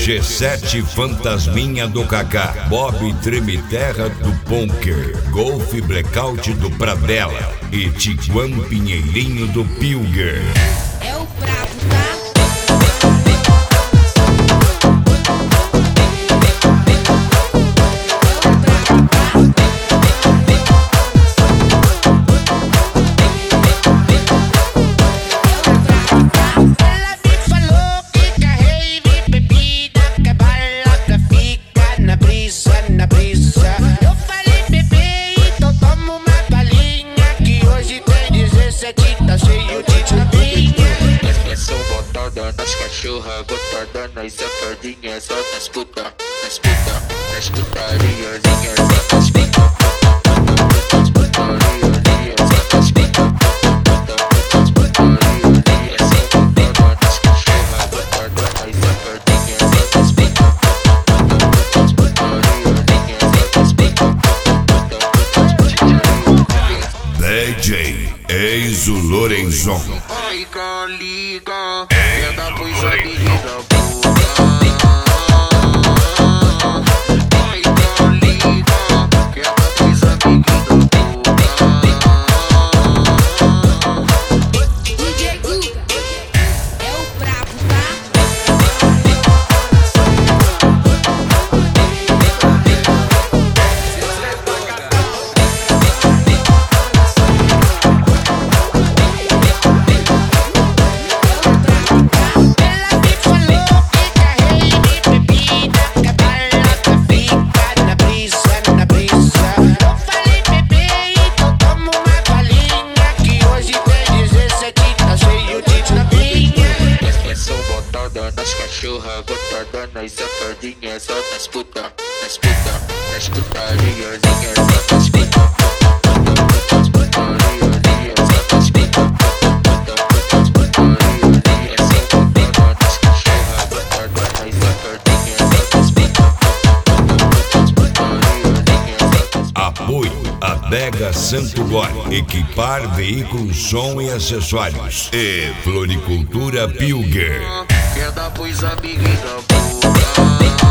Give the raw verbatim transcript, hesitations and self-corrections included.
G sete Fantasminha do Kaká, Bob Treme Terra do Ponker, Golf Blackout do Pradella e Tiguan Pinheirinho do Pilger. É o brabo, tá? Tá cheio de tapinha. Pressão botada nas cachorras, botada nas safadinhas, só nas puta, nas puta, nas putariazinhas, só nas pica, nas putariazinhas, só nas pica, nas putariazinhas. Pressão botada nas cachorras, botada nas safadinhas, só nas pica, nas putariazinhas, só nas pica, D J Eizo Lorenzon. ai, caliga, é da pois a menina boa. Ai, caliga, é da pois a menina boa. D J Guga é o brabo, tá? Nas cachorras, botada nas safadinhas, só nas puta, nas puta, nas putariazinhas, só nas pica, nas putariazinhas, só nas pica, nas putariazinhas. São botada nas cachorras, botada nas safadinhas, só nas pica, nas putariazinhas, só nas pica. Apoio Adega Santo Gole, equipar veículos, som e acessórios. E Floricultura Pilger. É da pois a menina boa.